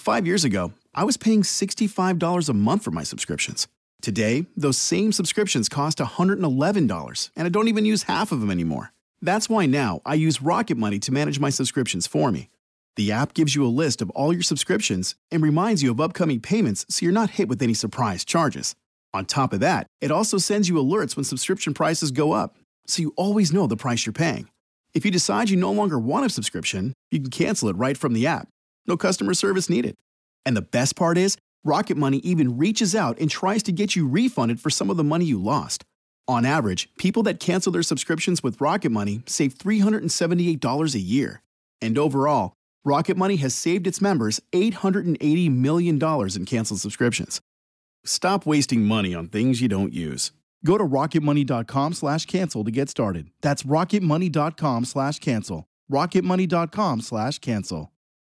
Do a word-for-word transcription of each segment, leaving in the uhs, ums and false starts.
Five years ago, I was paying sixty-five dollars a month for my subscriptions. Today, those same subscriptions cost one hundred eleven dollars, and I don't even use half of them anymore. That's why now I use Rocket Money to manage my subscriptions for me. The app gives you a list of all your subscriptions and reminds you of upcoming payments so you're not hit with any surprise charges. On top of that, it also sends you alerts when subscription prices go up, so you always know the price you're paying. If you decide you no longer want a subscription, you can cancel it right from the app. No customer service needed. And the best part is, Rocket Money even reaches out and tries to get you refunded for some of the money you lost. On average, people that cancel their subscriptions with Rocket Money save three hundred seventy-eight dollars a year. And overall, Rocket Money has saved its members eight hundred eighty million dollars in canceled subscriptions. Stop wasting money on things you don't use. Go to rocketmoney.com slash cancel to get started. That's rocketmoney.com slash cancel. rocketmoney.com slash cancel.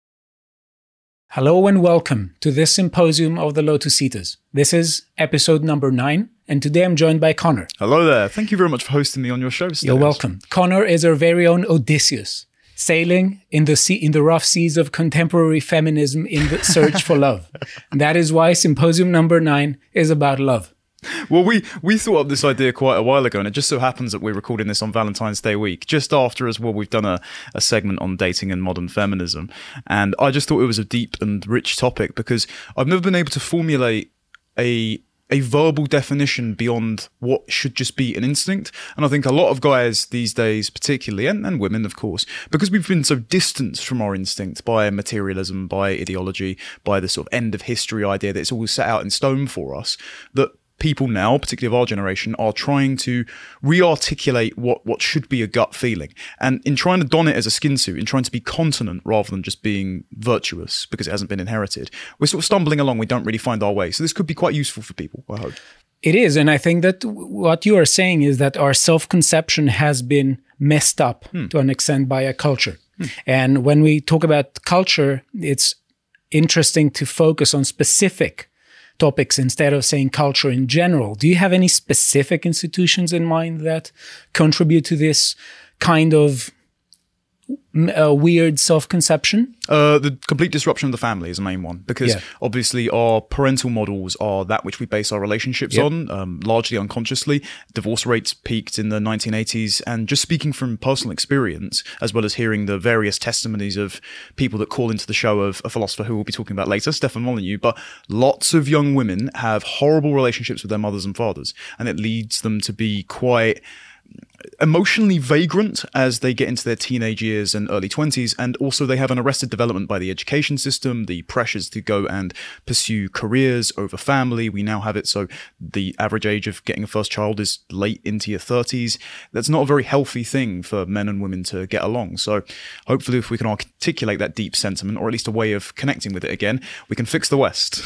Hello and welcome to this symposium of the Lotus Eaters. This is episode number nine, and today I'm joined by Connor. Hello there. Thank you very much for hosting me on your show, Stelios. You're welcome. Connor is our very own Odysseus, sailing in the sea, in the rough seas of contemporary feminism in the search for love. And that is why symposium number nine is about love. Well, we, we thought up this idea quite a while ago, and it just so happens that we're recording this on Valentine's Day week, just after as well we've done a, a segment on dating and modern feminism. And I just thought it was a deep and rich topic because I've never been able to formulate a a verbal definition beyond what should just be an instinct. And I think a lot of guys these days particularly, and, and women of course, because we've been so distanced from our instinct by materialism, by ideology, by the sort of end of history idea that it's all set out in stone for us, that people now, particularly of our generation, are trying to re-articulate what, what should be a gut feeling. And in trying to don it as a skin suit, in trying to be continent rather than just being virtuous because it hasn't been inherited, we're sort of stumbling along. We don't really find our way. So this could be quite useful for people, I hope. It is. And I think that what you are saying is that our self-conception has been messed up hmm. to an extent by a culture. Hmm. And when we talk about culture, it's interesting to focus on specific topics instead of saying culture in general. Do you have any specific institutions in mind that contribute to this kind of uh, weird self-conception? Uh, the complete disruption of the family is the main one, because yeah. obviously our parental models are that which we base our relationships yep. on, um, largely unconsciously. Divorce rates peaked in the nineteen eighties, and just speaking from personal experience, as well as hearing the various testimonies of people that call into the show of a philosopher who we'll be talking about later, Stefan Molyneux, but lots of young women have horrible relationships with their mothers and fathers, and it leads them to be quite emotionally vagrant as they get into their teenage years and early twenties, and also they have an arrested development by the education system, the pressures to go and pursue careers over family. We now have it so the average age of getting a first child is late into your thirties. That's not a very healthy thing for men and women to get along. So hopefully if we can articulate that deep sentiment, or at least a way of connecting with it again, we can fix the West.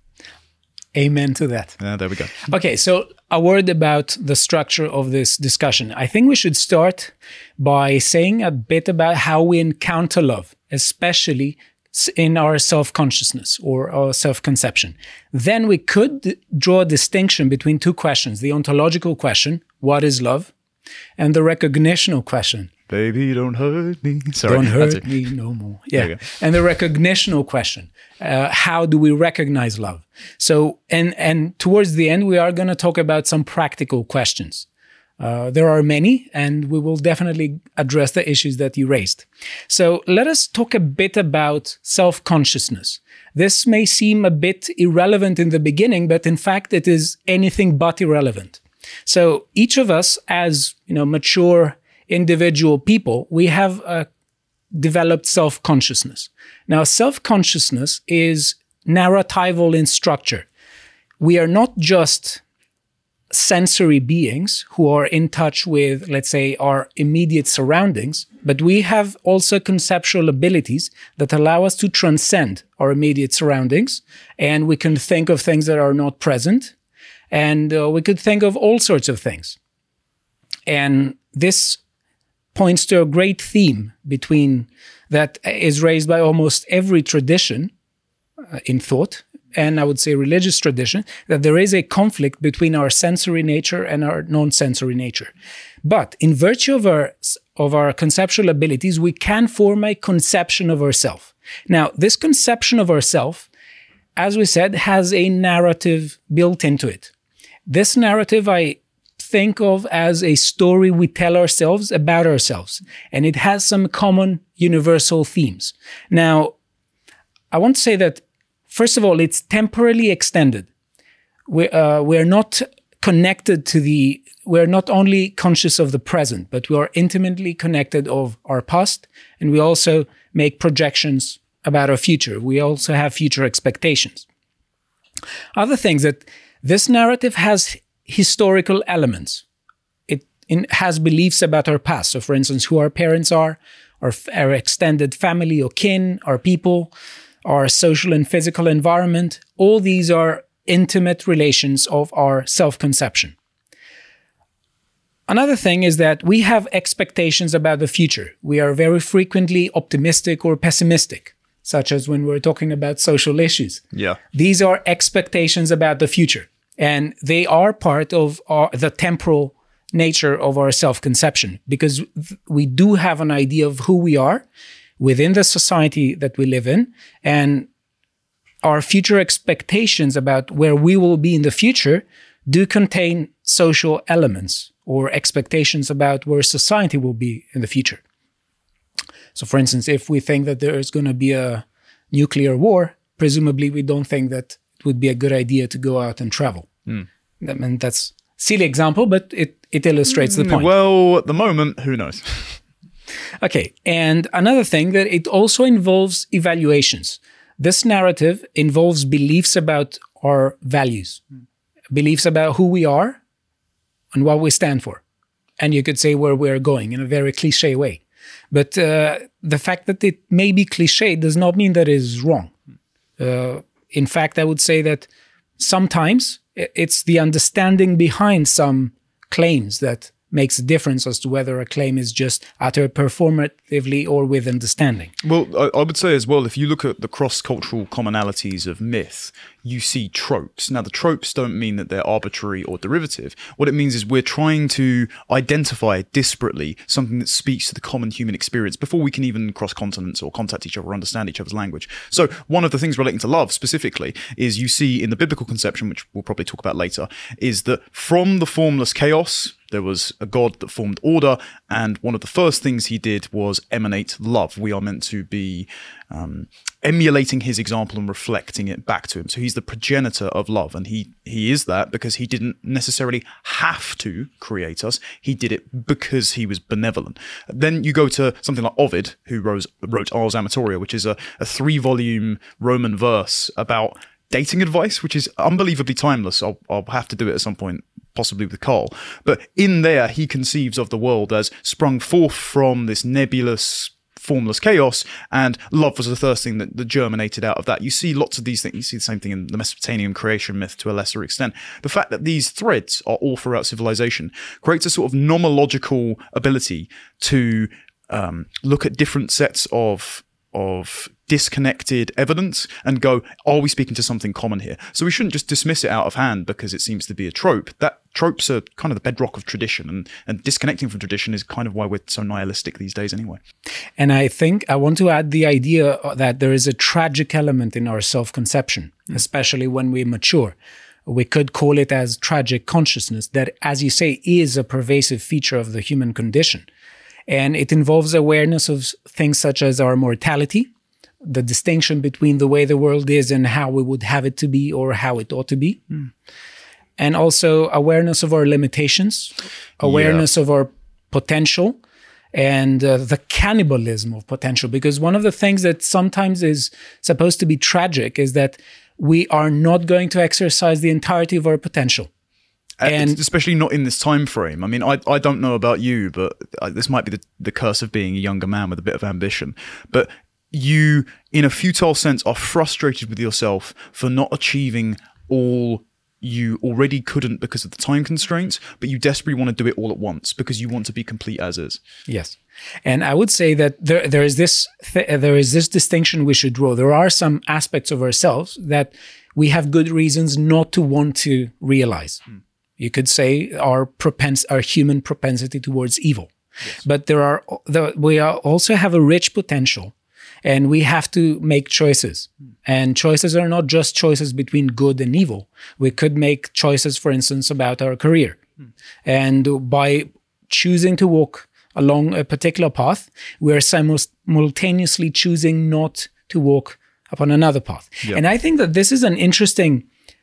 Amen to that. Uh, there we go. Okay, so a word about the structure of this discussion. I think we should start by saying a bit about how we encounter love, especially in our self-consciousness or our self-conception. Then we could d- draw a distinction between two questions: the ontological question, what is love? And the recognitional question, baby, don't hurt me. Sorry, don't hurt me no more. Yeah. And the recognitional question, uh, how do we recognize love? So, and, and towards the end, we are going to talk about some practical questions. Uh, there are many, and we will definitely address the issues that you raised. So let us talk a bit about self-consciousness. This may seem a bit irrelevant in the beginning, but in fact, it is anything but irrelevant. So each of us, as you know, mature individual people, we have a developed self-consciousness. Now, self-consciousness is narratival in structure. We are not just sensory beings who are in touch with, let's say, our immediate surroundings, but we have also conceptual abilities that allow us to transcend our immediate surroundings, and we can think of things that are not present, and uh, we could think of all sorts of things. And this points to a great theme between that is raised by almost every tradition uh, in thought, and I would say religious tradition, that there is a conflict between our sensory nature and our non-sensory nature. But in virtue of our, of our conceptual abilities, we can form a conception of ourselves. Now, this conception of ourself, as we said, has a narrative built into it. This narrative I think of as a story we tell ourselves about ourselves, and it has some common universal themes. Now, I want to say that, first of all, it's temporally extended. We, uh, we're not connected to the, we're not only conscious of the present, but we are intimately connected of our past, and we also make projections about our future. We also have future expectations. Other things that this narrative has historical elements. It in, has beliefs about our past. So, for instance, who our parents are, our, our extended family or kin, our people, our social and physical environment. All these are intimate relations of our self-conception. Another thing is that we have expectations about the future. We are very frequently optimistic or pessimistic, such as when we're talking about social issues. Yeah. These are expectations about the future, and they are part of our, the temporal nature of our self-conception, because we do have an idea of who we are within the society that we live in, and our future expectations about where we will be in the future do contain social elements or expectations about where society will be in the future. So, for instance, if we think that there is going to be a nuclear war, presumably we don't think that it would be a good idea to go out and travel. Mm. I mean, that's a silly example, but it, it illustrates the point. Well, at the moment, who knows? Okay, and another thing, that it also involves evaluations. This narrative involves beliefs about our values, mm. beliefs about who we are and what we stand for. And you could say where we're going in a very cliche way. But uh, the fact that it may be cliche does not mean that it is wrong. Uh, in fact, I would say that sometimes it's the understanding behind some claims that makes a difference as to whether a claim is just uttered performatively or with understanding. Well, I, I would say as well, if you look at the cross-cultural commonalities of myth, you see tropes. Now, the tropes don't mean that they're arbitrary or derivative. What it means is we're trying to identify disparately something that speaks to the common human experience before we can even cross continents or contact each other or understand each other's language. So one of the things relating to love specifically is you see in the biblical conception, which we'll probably talk about later, is that from the formless chaos, there was a God that formed order, and one of the first things he did was emanate love. We are meant to be um, emulating his example and reflecting it back to him. So he's the progenitor of love, and he he is that because he didn't necessarily have to create us. He did it because he was benevolent. Then you go to something like Ovid, who wrote, wrote Ars Amatoria, which is a, a three-volume Roman verse about dating advice, which is unbelievably timeless. I'll, I'll have to do it at some point, possibly with Carl. But in there, he conceives of the world as sprung forth from this nebulous, formless chaos, and love was the first thing that, that germinated out of that. You see lots of these things. You see the same thing in the Mesopotamian creation myth to a lesser extent. The fact that these threads are all throughout civilization creates a sort of nomological ability to um, look at different sets of of disconnected evidence and go, are we speaking to something common here? So we shouldn't just dismiss it out of hand because it seems to be a trope. That tropes are kind of the bedrock of tradition, and, and disconnecting from tradition is kind of why we're so nihilistic these days anyway. And I think I want to add the idea that there is a tragic element in our self-conception, mm. especially when we mature. We could call it as tragic consciousness, that, as you say, is a pervasive feature of the human condition. And it involves awareness of things such as our mortality, the distinction between the way the world is and how we would have it to be or how it ought to be. Mm. And also awareness of our limitations, awareness yeah. of our potential, and uh, the cannibalism of potential. Because one of the things that sometimes is supposed to be tragic is that we are not going to exercise the entirety of our potential. And especially not in this time frame. I mean, I I don't know about you, but this might be the, the curse of being a younger man with a bit of ambition. But you, in a futile sense, are frustrated with yourself for not achieving all you already couldn't because of the time constraints, but you desperately want to do it all at once because you want to be complete as is. Yes. And I would say that there there is this th- there is this distinction we should draw. There are some aspects of ourselves that we have good reasons not to want to realize. Hmm. You could say our propens- our human propensity towards evil. Yes. But there are the, we are also have a rich potential, And we have to make choices. And choices are not just choices between good and evil. We could make choices, for instance, about our career. And by choosing to walk along a particular path, we're simultaneously choosing not to walk upon another path. Yep. And I think that this is an interesting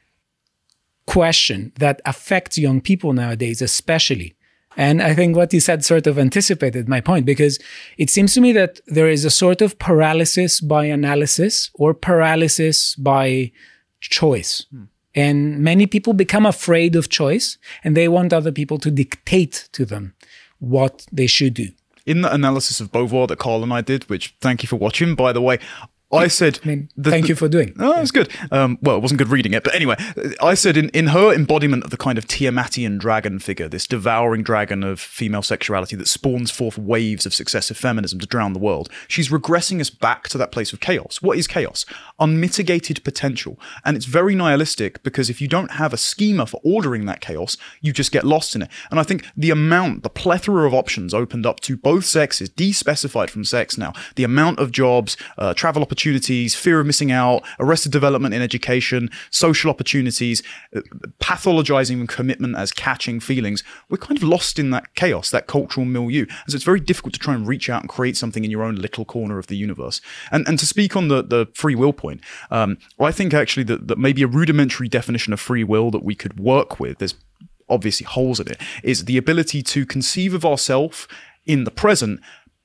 question that affects young people nowadays, especially. And I think what you said sort of anticipated my point, because it seems to me that there is a sort of paralysis by analysis or paralysis by choice. Hmm. And many people become afraid of choice, and they want other people to dictate to them what they should do. In the analysis of Beauvoir that Carl and I did, which thank you for watching, by the way, I said... I mean, the, thank the, you for doing. Oh, it was good. Um, well, it wasn't good reading it, but anyway, I said in, in her embodiment of the kind of Tiamatian dragon figure, this devouring dragon of female sexuality that spawns forth waves of successive feminism to drown the world, she's regressing us back to that place of chaos. What is chaos? Unmitigated potential. And it's very nihilistic, because if you don't have a schema for ordering that chaos, you just get lost in it. And I think the amount, the plethora of options opened up to both sexes, despecified from sex now, the amount of jobs, uh, travel opportunities, opportunities, fear of missing out, arrested development in education, social opportunities, pathologizing commitment as catching feelings. We're kind of lost in that chaos, that cultural milieu. And so it's very difficult to try and reach out and create something in your own little corner of the universe. And and to speak on the, the free will point, um, I think actually that, that maybe a rudimentary definition of free will that we could work with, there's obviously holes in it, is the ability to conceive of ourselves in the present,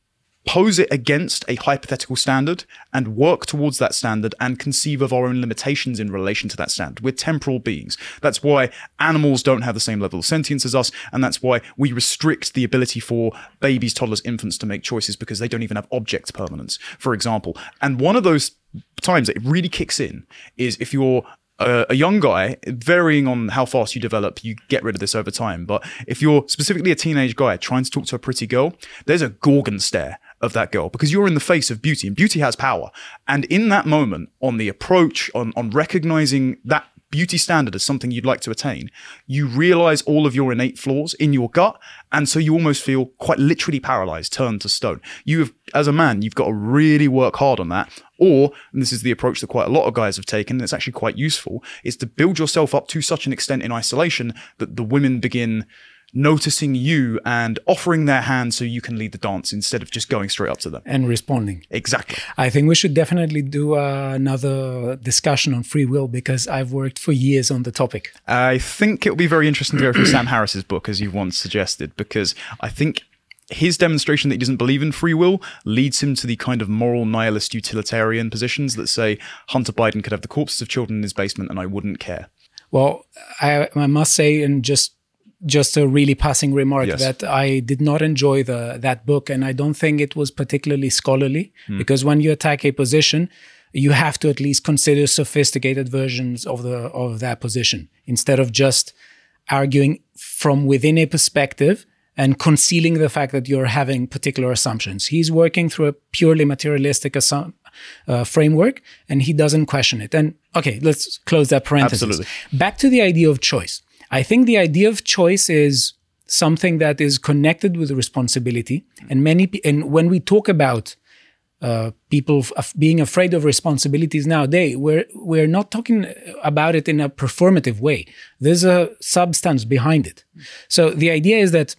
pose it against a hypothetical standard and work towards that standard and conceive of our own limitations in relation to that standard. We're temporal beings. That's why animals don't have the same level of sentience as us, and that's why we restrict the ability for babies, toddlers, infants to make choices, because they don't even have object permanence, for example. And one of those times that it really kicks in is if you're Uh, a young guy, varying on how fast you develop, you get rid of this over time. But if you're specifically a teenage guy trying to talk to a pretty girl, there's a Gorgon stare of that girl, because you're in the face of beauty, and beauty has power. And in that moment, on the approach, on, on recognizing that beauty standard as something you'd like to attain, you realize all of your innate flaws in your gut. And so you almost feel quite literally paralyzed, turned to stone. You have, as a man, you've got to really work hard on that. Or, and this is the approach that quite a lot of guys have taken, and it's actually quite useful, is to build yourself up to such an extent in isolation that the women begin noticing you and offering their hand so you can lead the dance instead of just going straight up to them. And responding. Exactly. I think we should definitely do uh, another discussion on free will, because I've worked for years on the topic. I think it'll be very interesting to go through Sam Harris's book, as you once suggested, because I think his demonstration that he doesn't believe in free will leads him to the kind of moral nihilist utilitarian positions that say Hunter Biden could have the corpses of children in his basement and I wouldn't care. Well, I, I must say, and just just a really passing remark, yes, that I did not enjoy the that book, and I don't think it was particularly scholarly, mm. because when you attack a position, you have to at least consider sophisticated versions of the of that position, instead of just arguing from within a perspective and concealing the fact that you're having particular assumptions. He's working through a purely materialistic assum- uh, framework, and he doesn't question it. And okay, let's close that parenthesis. Absolutely. Back to the idea of choice. I think the idea of choice is something that is connected with responsibility. And many, and when we talk about uh, people f- being afraid of responsibilities nowadays, we're we're not talking about it in a performative way. There's a substance behind it. So the idea is that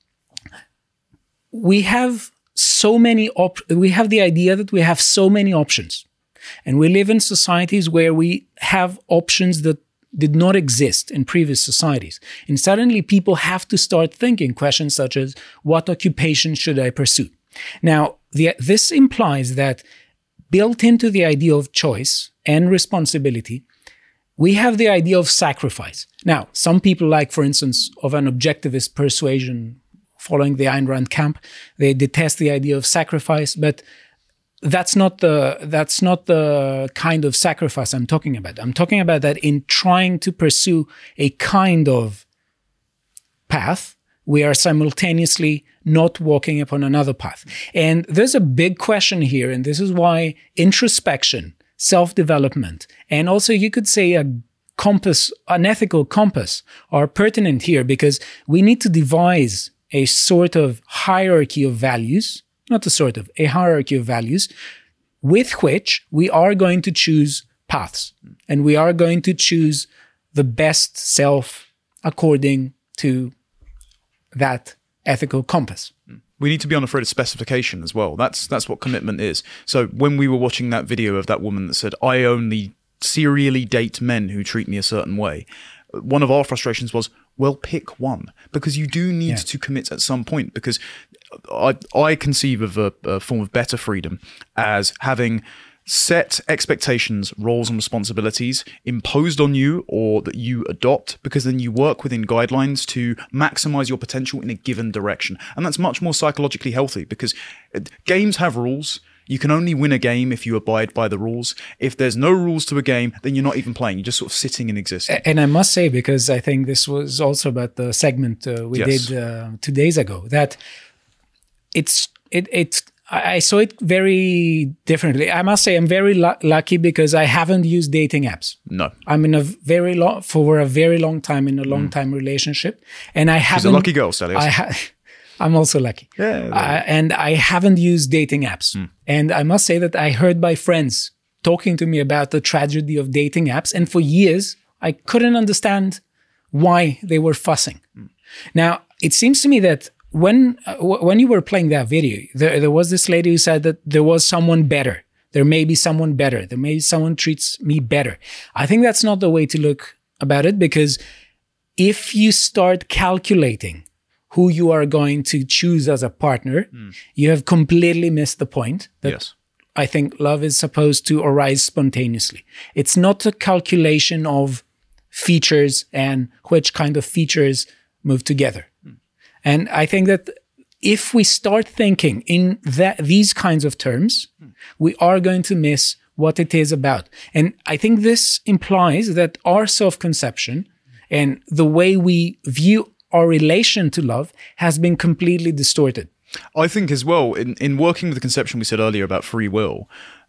we have so many op- we have the idea that we have so many options, and we live in societies where we have options that did not exist in previous societies. And suddenly people have to start thinking questions such as, what occupation should I pursue? Now, the, this implies that built into the idea of choice and responsibility, we have the idea of sacrifice. Now, some people, like, for instance, of an objectivist persuasion following the Ayn Rand camp, they detest the idea of sacrifice, but That's not the that's not the kind of sacrifice I'm talking about. I'm talking about that in trying to pursue a kind of path, we are simultaneously not walking upon another path. And there's a big question here, and this is why introspection, self-development, and also you could say a compass, an ethical compass, are pertinent here, because we need to devise a sort of hierarchy of values, not a sort of, a hierarchy of values, with which we are going to choose paths, and we are going to choose the best self according to that ethical compass. We need to be unafraid of specification as well. That's that's what commitment is. So when we were watching that video of that woman that said, I only serially date men who treat me a certain way, one of our frustrations was, well, pick one, because you do need yeah. to commit at some point, because I, I conceive of a, a form of better freedom as having set expectations, roles and responsibilities imposed on you or that you adopt, because then you work within guidelines to maximize your potential in a given direction. And that's much more psychologically healthy, because games have rules. You can only win a game if you abide by the rules. If there's no rules to a game, then you're not even playing. You're just sort of sitting and existing. And I must say, because I think this was also about the segment uh, we yes. did uh, two days ago, that it's it it's I saw it very differently. I must say I'm very lu- lucky because I haven't used dating apps. No. I'm in a very long, for a very long time in a long mm. time relationship. And I haven't. She's a lucky girl, Stelios. I ha- I'm also lucky. Yeah. Uh, and I haven't used dating apps. Mm. And I must say that I heard my friends talking to me about the tragedy of dating apps. And for years, I couldn't understand why they were fussing. Mm. Now, it seems to me that When uh, w- when you were playing that video, there, there was this lady who said that there was someone better. There may be someone better. There may be someone treats me better. I think that's not the way to look about it, because if you start calculating who you are going to choose as a partner, mm. you have completely missed the point. That yes. I think love is supposed to arise spontaneously. It's not a calculation of features and which kind of features move together. Mm. And I think that if we start thinking in that these kinds of terms, we are going to miss what it is about. And I think this implies that our self-conception and the way we view our relation to love has been completely distorted. I think as well, in, in working with the conception we said earlier about free will,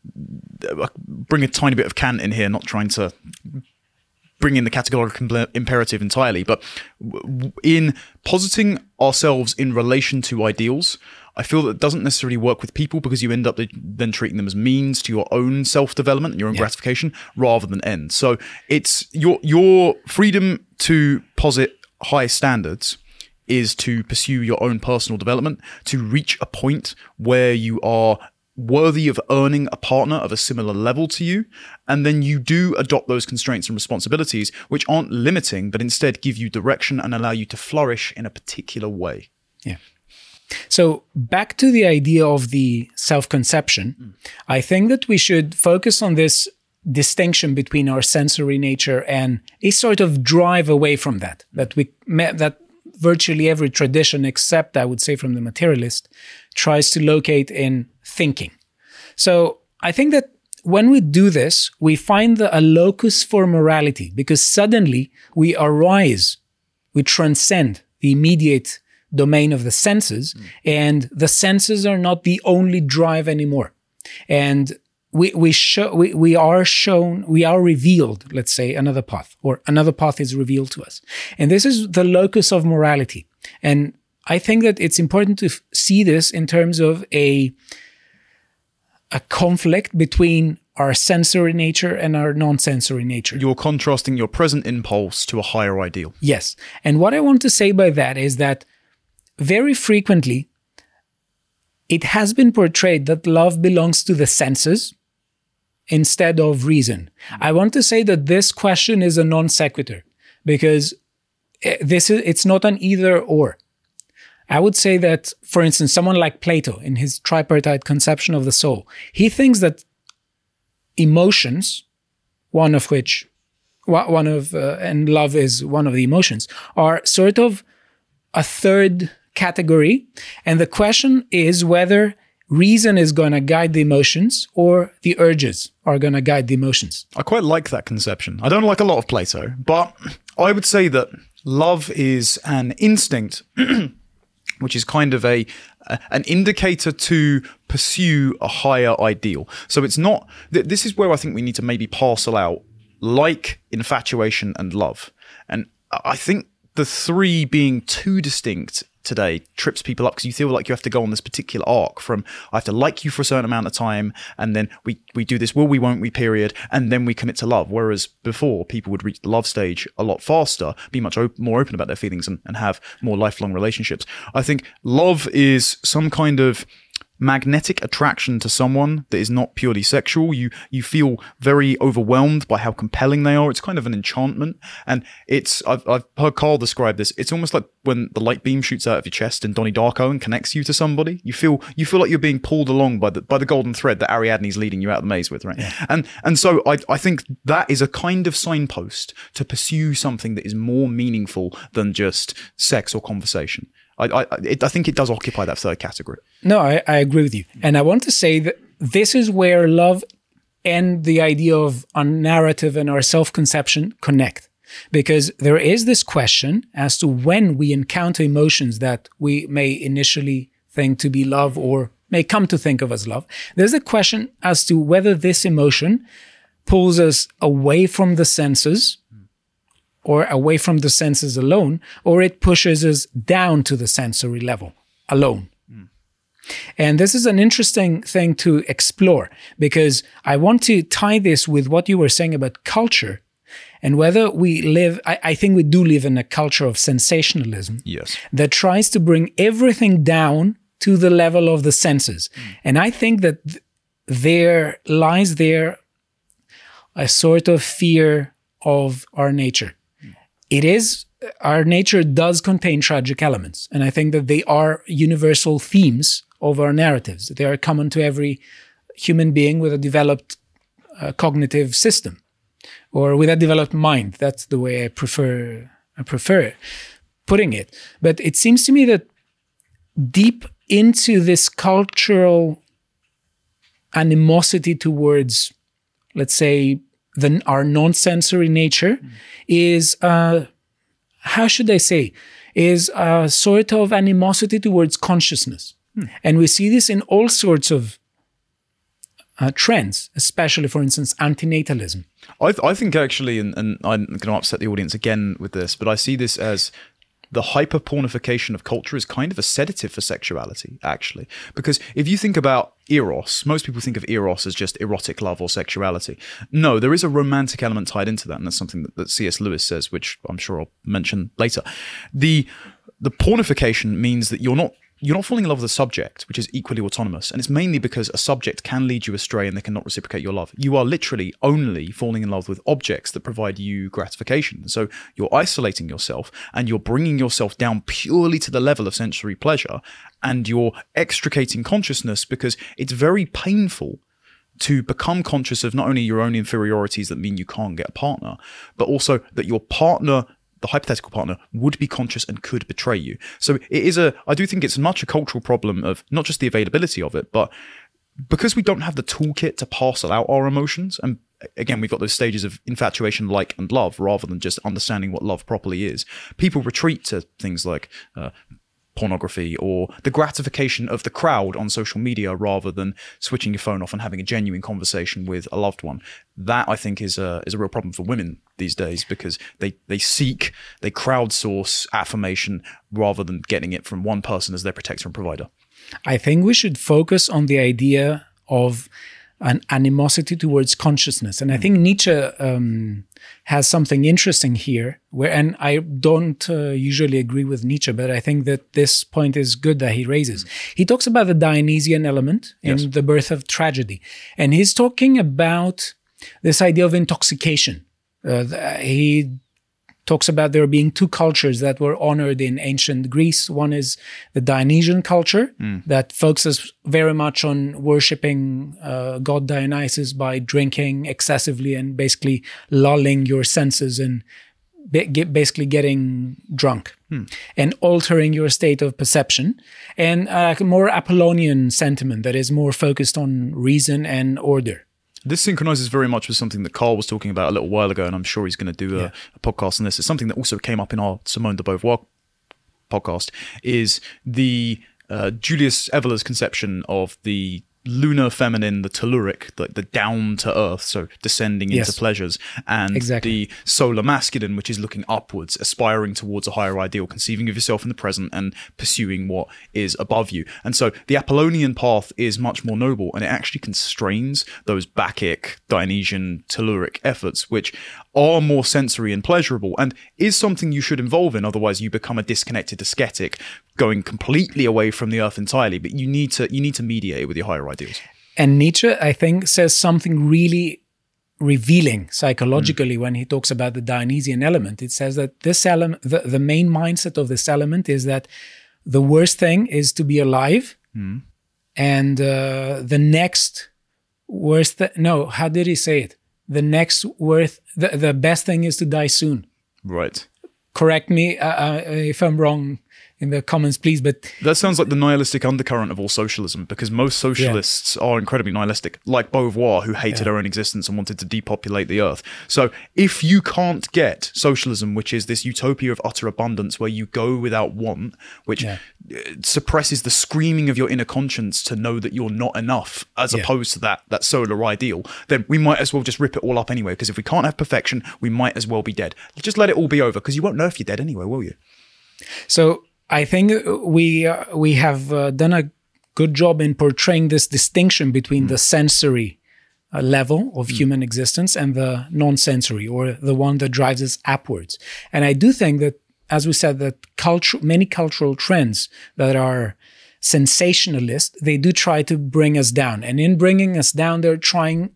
bring a tiny bit of Kant in here, not trying to bring in the categorical imperative entirely, but in positing ourselves in relation to ideals, I feel that it doesn't necessarily work with people, because you end up then treating them as means to your own self-development and your own yeah. gratification rather than ends. So it's your your freedom to posit high standards is to pursue your own personal development, to reach a point where you are worthy of earning a partner of a similar level to you. And then you do adopt those constraints and responsibilities, which aren't limiting, but instead give you direction and allow you to flourish in a particular way. Yeah. So back to the idea of the self-conception, mm. I think that we should focus on this distinction between our sensory nature and a sort of drive away from that, mm. that we that virtually every tradition, except I would say from the materialist, tries to locate in thinking. So I think that when we do this, we find the, a locus for morality, because suddenly we arise, we transcend the immediate domain of the senses, mm. and the senses are not the only drive anymore. And we we show we, we are shown, we are revealed, let's say, another path, or another path is revealed to us. And this is the locus of morality. And I think that it's important to f- see this in terms of a a conflict between our sensory nature and our non-sensory nature. You're contrasting your present impulse to a higher ideal. Yes. And what I want to say by that is that very frequently, it has been portrayed that love belongs to the senses instead of reason. I want to say that this question is a non sequitur, because this is, it's not an either or. I would say that, for instance, someone like Plato, in his tripartite conception of the soul, he thinks that emotions, one of which, one of, uh, and love is one of the emotions, are sort of a third category. And the question is whether reason is going to guide the emotions or the urges are going to guide the emotions. I quite like that conception. I don't like a lot of Plato, but I would say that love is an instinct which is kind of a, a an indicator to pursue a higher ideal. So it's not, th- this is where I think we need to maybe parcel out like infatuation and love. And I think the three being too distinct today trips people up because you feel like you have to go on this particular arc from I have to like you for a certain amount of time, and then we we do this will we won't we period, and then we commit to love. Whereas before, people would reach the love stage a lot faster, be much op- more open about their feelings, and, and have more lifelong relationships. I think love is some kind of magnetic attraction to someone that is not purely sexual. You you feel very overwhelmed by how compelling they are. It's kind of an enchantment, and it's I've I've heard Carl describe this. It's almost like when the light beam shoots out of your chest in Donnie Darko and connects you to somebody. You feel you feel like you're being pulled along by the by the golden thread that Ariadne's leading you out of the maze with, right? Yeah. And and so I I think that is a kind of signpost to pursue something that is more meaningful than just sex or conversation. I I, it, I think it does occupy that third category. No, I, I agree with you. And I want to say that this is where love and the idea of our narrative and our self-conception connect. Because there is this question as to when we encounter emotions that we may initially think to be love or may come to think of as love. There's a question as to whether this emotion pulls us away from the senses or away from the senses alone, or it pushes us down to the sensory level alone. Mm. And this is an interesting thing to explore, because I want to tie this with what you were saying about culture and whether we live, I, I think we do live in a culture of sensationalism. Yes. That tries to bring everything down to the level of the senses. Mm. And I think that th- there lies there a sort of fear of our nature. It is, our nature does contain tragic elements. And I think that they are universal themes of our narratives. They are common to every human being with a developed uh, cognitive system or with a developed mind. That's the way I prefer, I prefer putting it. But it seems to me that deep into this cultural animosity towards, let's say, the, our non-sensory nature mm. is, uh, how should I say, is a sort of animosity towards consciousness. Mm. And we see this in all sorts of uh, trends, especially, for instance, antinatalism. I, th- I think actually, and, and I'm going to upset the audience again with this, but I see this as the hyper-pornification of culture is kind of a sedative for sexuality, actually. Because if you think about eros, most people think of eros as just erotic love or sexuality. No, there is a romantic element tied into that, and that's something that, that C S Lewis says, which I'm sure I'll mention later. The the pornification means that you're not You're not falling in love with a subject, which is equally autonomous. And it's mainly because a subject can lead you astray and they cannot reciprocate your love. You are literally only falling in love with objects that provide you gratification. So you're isolating yourself and you're bringing yourself down purely to the level of sensory pleasure, and you're extricating consciousness because it's very painful to become conscious of not only your own inferiorities that mean you can't get a partner, but also that your partner, the hypothetical partner, would be conscious and could betray you. So it is a, I do think it's much a cultural problem of not just the availability of it, but because we don't have the toolkit to parcel out our emotions. And again, we've got those stages of infatuation, like, and love, rather than just understanding what love properly is. People retreat to things like uh, pornography or the gratification of the crowd on social media rather than switching your phone off and having a genuine conversation with a loved one. That, I think, is a is a real problem for women these days, because they they seek, they crowdsource affirmation rather than getting it from one person as their protector and provider. I think we should focus on the idea of an animosity towards consciousness. And I think Nietzsche um, has something interesting here, where, and I don't uh, usually agree with Nietzsche, but I think that this point is good that he raises. He talks about the Dionysian element in yes. The Birth of Tragedy. And he's talking about this idea of intoxication. Uh, he talks about there being two cultures that were honored in ancient Greece. One is the Dionysian culture mm. that focuses very much on worshipping uh, god Dionysus by drinking excessively and basically lulling your senses and ba- get, basically getting drunk mm. and altering your state of perception. And a more Apollonian sentiment that is more focused on reason and order. This synchronizes very much with something that Carl was talking about a little while ago, and I'm sure he's going to do a, yeah. a podcast on this. It's something that also came up in our Simone de Beauvoir podcast, is the uh, Julius Evolar's conception of the lunar feminine, the telluric, the, the down to earth, so descending into Yes. pleasures, and Exactly. the solar masculine, which is looking upwards, aspiring towards a higher ideal, conceiving of yourself in the present and pursuing what is above you. And so the Apollonian path is much more noble, and it actually constrains those Bacchic, Dionysian, telluric efforts, which are more sensory and pleasurable, and is something you should involve in. Otherwise, you become a disconnected ascetic, going completely away from the earth entirely. But you need to you need to mediate it with your higher ideals. And Nietzsche, I think, says something really revealing psychologically mm. when he talks about the Dionysian element. It says that this element, the, the main mindset of this element is that the worst thing is to be alive, mm. and uh, the next worst, th- no, how did he say it? The next worth, the, the best thing is to die soon. Right. Correct me uh, if I'm wrong in the comments, please. But that sounds like the nihilistic undercurrent of all socialism, because most socialists yeah. are incredibly nihilistic, like Beauvoir, who hated yeah. her own existence and wanted to depopulate the earth. So if you can't get socialism, which is this utopia of utter abundance where you go without want, which yeah. suppresses the screaming of your inner conscience to know that you're not enough, as yeah. opposed to that that solar ideal, then we might as well just rip it all up anyway, because if we can't have perfection, we might as well be dead. Just let it all be over, because you won't know if you're dead anyway, will you? So I think we uh, we have uh, done a good job in portraying this distinction between mm. the sensory uh, level of mm. human existence and the non-sensory, or the one that drives us upwards. And I do think that, as we said, that culture, many cultural trends that are sensationalist, they do try to bring us down. And in bringing us down, they're trying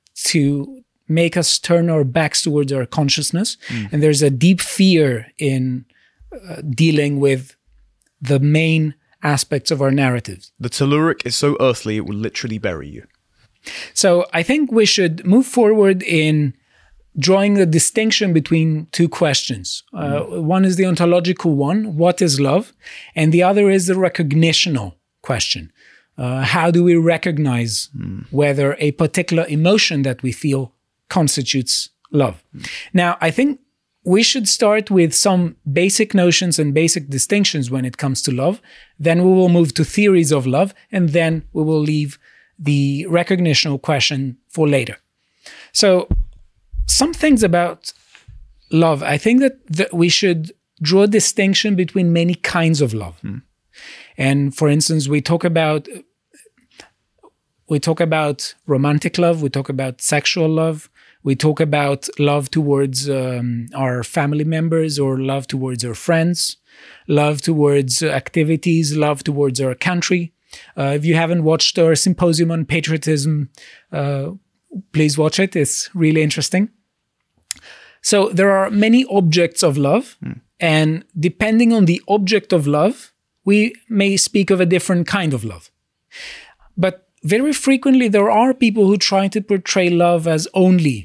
to make us turn our backs towards our consciousness. Mm. And there's a deep fear in uh, dealing with the main aspects of our narratives. The telluric is so earthly, it will literally bury you. So I think we should move forward in drawing the distinction between two questions. Uh, mm. One is the ontological one, what is love? And the other is the recognitional question. Uh, how do we recognize mm. whether a particular emotion that we feel constitutes love? Mm. Now, I think we should start with some basic notions and basic distinctions when it comes to love. Then we will move to theories of love, and then we will leave the recognitional question for later. So, some things about love. I think that, that we should draw a distinction between many kinds of love. Mm. And for instance, we talk about we talk about romantic love, we talk about sexual love, we talk about love towards um, our family members, or love towards our friends, love towards activities, love towards our country. Uh, if you haven't watched our symposium on patriotism, uh, please watch it. It's really interesting. So there are many objects of love, mm. and depending on the object of love, we may speak of a different kind of love. But very frequently, there are people who try to portray love as only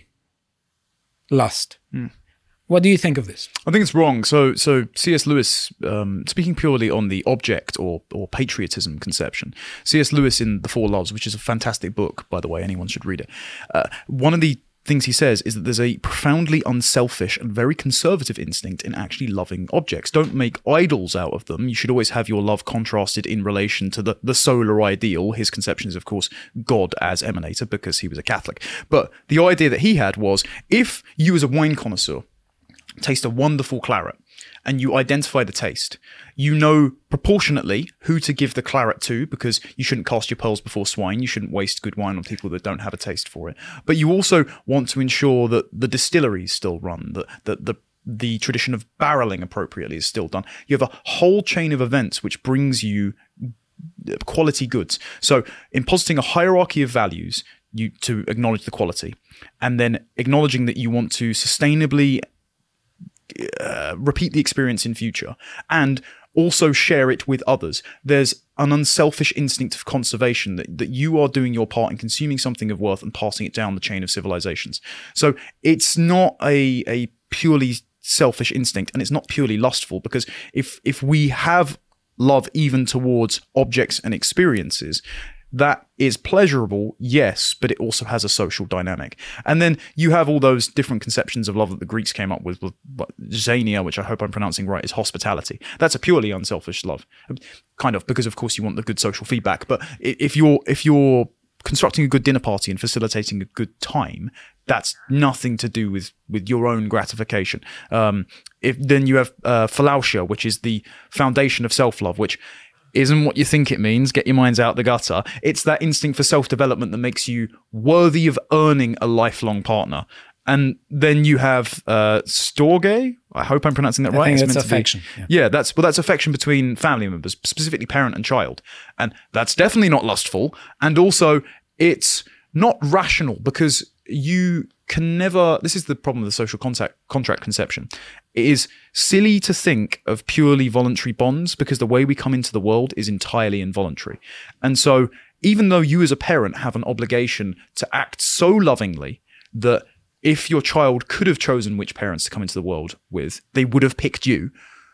lust. Mm. What do you think of this? I think it's wrong. So, so C S Lewis, um, speaking purely on the object or or patriotism conception, C S Lewis in The Four Loves, which is a fantastic book, by the way, anyone should read it. Uh, one of the things he says is that there's a profoundly unselfish and very conservative instinct in actually loving objects. Don't make idols out of them. You should always have your love contrasted in relation to the, the solar ideal. His conception is, of course, God as emanator, because he was a Catholic. But the idea that he had was, if you as a wine connoisseur taste a wonderful claret and you identify the taste, you know proportionately who to give the claret to, because you shouldn't cast your pearls before swine. You shouldn't waste good wine on people that don't have a taste for it. But you also want to ensure that the distilleries still run, that the, the, the tradition of barreling appropriately is still done. You have a whole chain of events which brings you quality goods. So in positing a hierarchy of values, you to acknowledge the quality, and then acknowledging that you want to sustainably Uh, repeat the experience in future, and also share it with others. There's an unselfish instinct of conservation that, that you are doing your part in consuming something of worth and passing it down the chain of civilizations. So it's not a, a purely selfish instinct, and it's not purely lustful, because if if we have love even towards objects and experiences, that is pleasurable, yes, but it also has a social dynamic. And then you have all those different conceptions of love that the Greeks came up with. Xenia, which I hope I'm pronouncing right, is hospitality. That's a purely unselfish love, kind of, because of course you want the good social feedback. But if you're if you're constructing a good dinner party and facilitating a good time, that's nothing to do with, with your own gratification. Um, if then you have uh, philautia, which is the foundation of self-love, which isn't what you think it means. Get your minds out the gutter. It's that instinct for self-development that makes you worthy of earning a lifelong partner. And then you have uh, storge. I hope I'm pronouncing that I right. think it's it's affection. Be, yeah. yeah, that's well, that's affection between family members, specifically parent and child, and that's definitely not lustful. And also, it's not rational because you can never. This is the problem with the social contact, contract conception. It is silly to think of purely voluntary bonds because the way we come into the world is entirely involuntary, and so even though you as a parent have an obligation to act so lovingly that if your child could have chosen which parents to come into the world with, they would have picked you.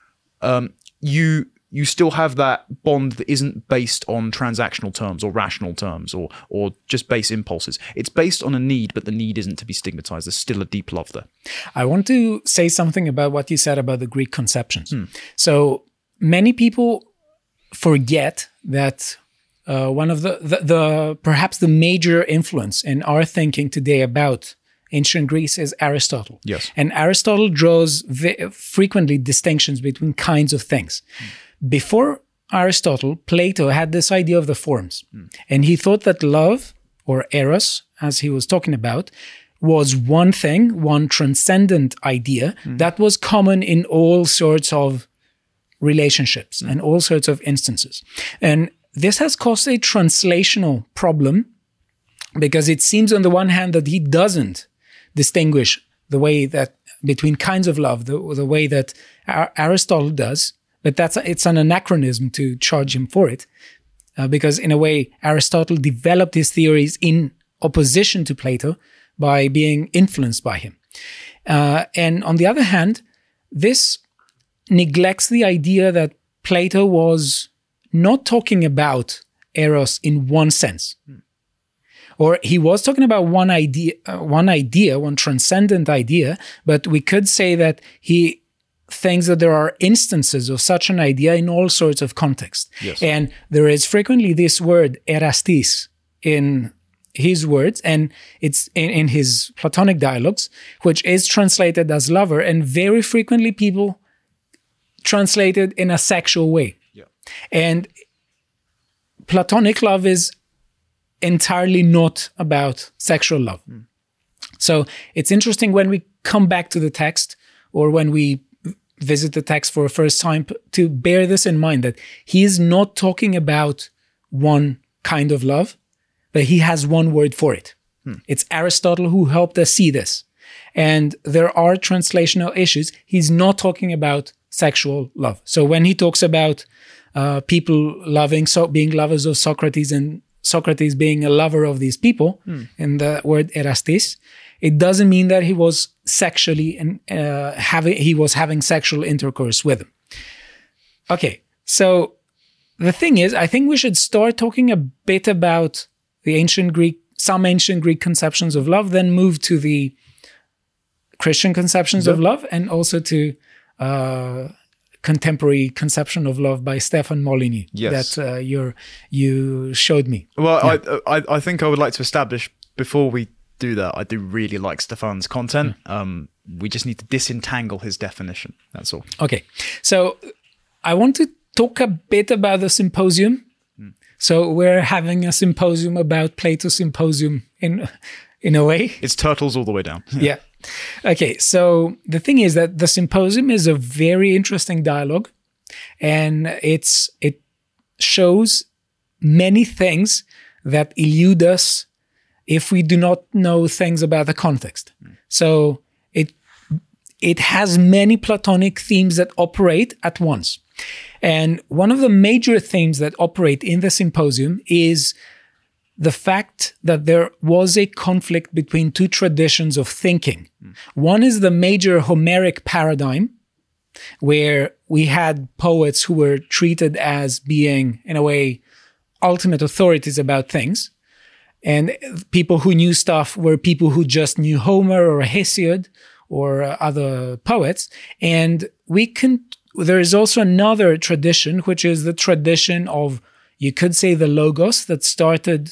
Um, you you still have that bond that isn't based on transactional terms or rational terms or or just base impulses. It's based on a need, but the need isn't to be stigmatized. There's still a deep love there. I want to say something about what you said about the Greek conceptions. Hmm. So many people forget that uh, one of the, the, the perhaps the major influence in our thinking today about ancient Greece is Aristotle. Yes. And Aristotle draws v- frequently distinctions between kinds of things. Mm. Before Aristotle, Plato had this idea of the forms. Mm. And he thought that love, or eros, as he was talking about, was one thing, one transcendent idea mm. that was common in all sorts of relationships mm. and all sorts of instances. And this has caused a translational problem because it seems on the one hand that he doesn't distinguish the way that between kinds of love, the, the way that Aristotle does, but that's it's an anachronism to charge him for it, uh, because in a way Aristotle developed his theories in opposition to Plato by being influenced by him. Uh, and on the other hand, this neglects the idea that Plato was not talking about eros in one sense. Hmm. Or he was talking about one idea, uh, one idea, one transcendent idea, but we could say that he thinks that there are instances of such an idea in all sorts of contexts. Yes. And there is frequently this word erastis in his words, and it's in, in his Platonic dialogues, which is translated as lover, and very frequently people translate it in a sexual way. Yeah. And Platonic love is entirely not about sexual love. Mm. So it's interesting when we come back to the text or when we visit the text for a first time to bear this in mind, that he is not talking about one kind of love, but he has one word for it. Mm. It's Aristotle who helped us see this. And there are translational issues. He's not talking about sexual love. So when he talks about uh, people loving, so being lovers of Socrates and Socrates being a lover of these people, mm. in the word erastis, it doesn't mean that he was sexually and uh, having he was having sexual intercourse with them. Okay, so the thing is, I think we should start talking a bit about the ancient Greek, some ancient Greek conceptions of love, then move to the Christian conceptions yep. of love, and also to uh, contemporary conception of love by Stefan Molyneux yes. that uh, you're, you showed me. Well, yeah. I, I I think I would like to establish before we do that, I do really like Stefan's content. Mm. Um, we just need to disentangle his definition. That's all. Okay. So I want to talk a bit about the symposium. Mm. So we're having a symposium about Plato's Symposium in, in a way. It's turtles all the way down. Yeah. Okay, so the thing is that the symposium is a very interesting dialogue, and it's it shows many things that elude us if we do not know things about the context. Mm. So it it has many Platonic themes that operate at once. And one of the major themes that operate in the symposium is the fact that there was a conflict between two traditions of thinking. Mm. One is the major Homeric paradigm, where we had poets who were treated as being, in a way, ultimate authorities about things. And people who knew stuff were people who just knew Homer or Hesiod or uh, other poets. And we can, there is also another tradition, which is the tradition of, you could say, the Logos, that started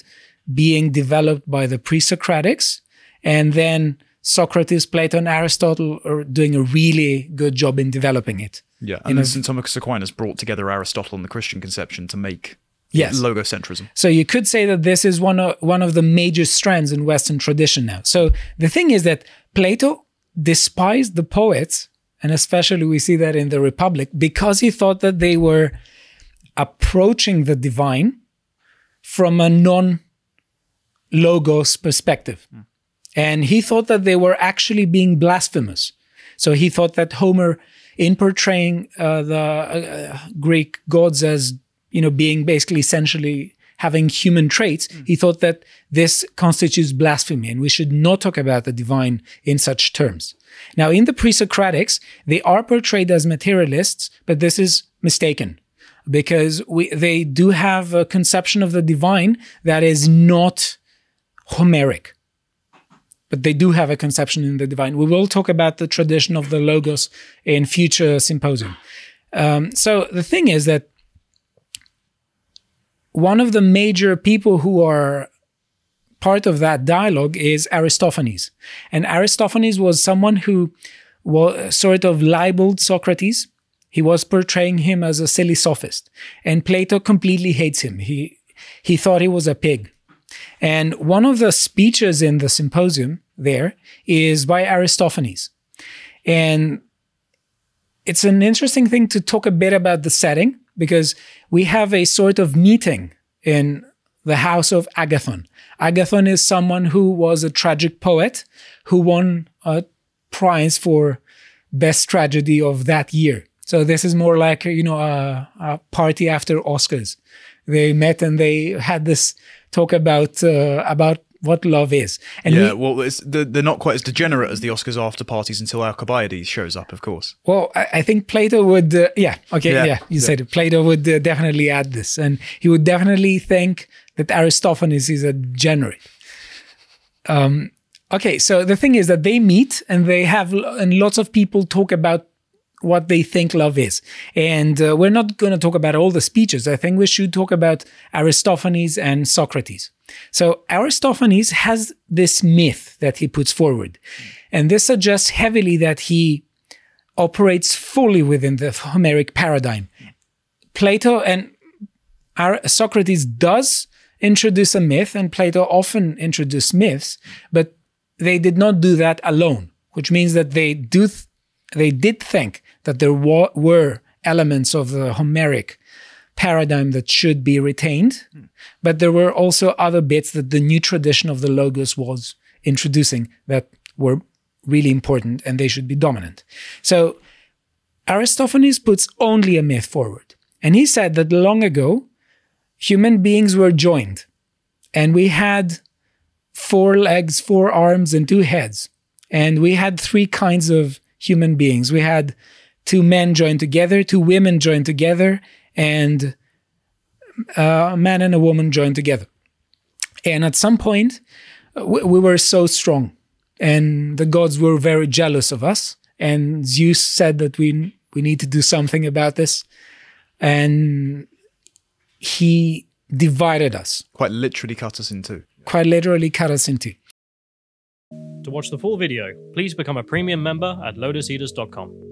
being developed by the pre-Socratics, and then Socrates, Plato, and Aristotle are doing a really good job in developing it. Yeah, and then Saint Thomas Aquinas brought together Aristotle and the Christian conception to make yes. logocentrism. So you could say that this is one of, one of the major strands in Western tradition now. So the thing is that Plato despised the poets, and especially we see that in the Republic, because he thought that they were approaching the divine from a non-logos perspective. Mm. And he thought that they were actually being blasphemous. So he thought that Homer, in portraying uh, the uh, Greek gods as, you know, being basically essentially having human traits, mm. he thought that this constitutes blasphemy and we should not talk about the divine in such terms. Now, in the pre-Socratics, they are portrayed as materialists, but this is mistaken because we, they do have a conception of the divine that is not Homeric. But they do have a conception in the divine. We will talk about the tradition of the Logos in future symposium. Um, so the thing is that one of the major people who are part of that dialogue is Aristophanes. And Aristophanes was someone who was sort of libeled Socrates. He was portraying him as a silly sophist. And Plato completely hates him. He, he thought he was a pig. And one of the speeches in the symposium there is by Aristophanes. And it's an interesting thing to talk a bit about the setting, because we have a sort of meeting in the house of Agathon. Agathon is someone who was a tragic poet who won a prize for best tragedy of that year. So this is more like, you know, a, a party after Oscars. They met and they had this talk about uh, about what love is. And yeah, we, well, it's, they're not quite as degenerate as the Oscars after parties until Alcibiades shows up, of course. Well, I, I think Plato would, uh, yeah, okay, yeah, yeah you yeah. said it. Plato would uh, definitely add this, and he would definitely think that Aristophanes is a degenerate. Um, okay, so the thing is that they meet and they have, and lots of people talk about what they think love is. And uh, we're not going to talk about all the speeches. I think we should talk about Aristophanes and Socrates. So Aristophanes has this myth that he puts forward. And this suggests heavily that he operates fully within the Homeric paradigm. Plato and Ar- Socrates does introduce a myth, and Plato often introduced myths, but they did not do that alone, which means that they do th- they did think that there wa- were elements of the Homeric paradigm that should be retained, mm. but there were also other bits that the new tradition of the Logos was introducing that were really important and they should be dominant. So Aristophanes puts only a myth forward. And he said that long ago, human beings were joined and we had four legs, four arms, and two heads. And we had three kinds of human beings. We had two men joined together, two women joined together, and a man and a woman joined together. And at some point, we, we were so strong, and the gods were very jealous of us. And Zeus said that we we need to do something about this, and he divided us. Quite literally cut us in two. Quite literally cut us in two. To watch the full video, please become a premium member at lotus eaters dot com.